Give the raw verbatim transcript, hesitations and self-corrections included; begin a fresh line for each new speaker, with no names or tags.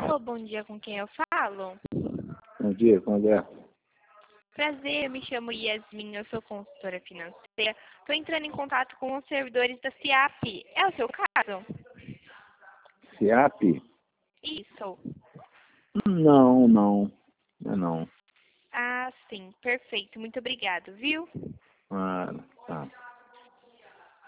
Alô, bom dia, com quem eu falo?
Bom dia, como é?
Prazer, eu me chamo Yasmin, eu sou consultora financeira. Estou entrando em contato com os servidores da FIAP. É o seu caso?
FIAP?
Isso.
Não, não. Não é não.
Ah, sim, perfeito. Muito obrigado, viu?
Ah, tá.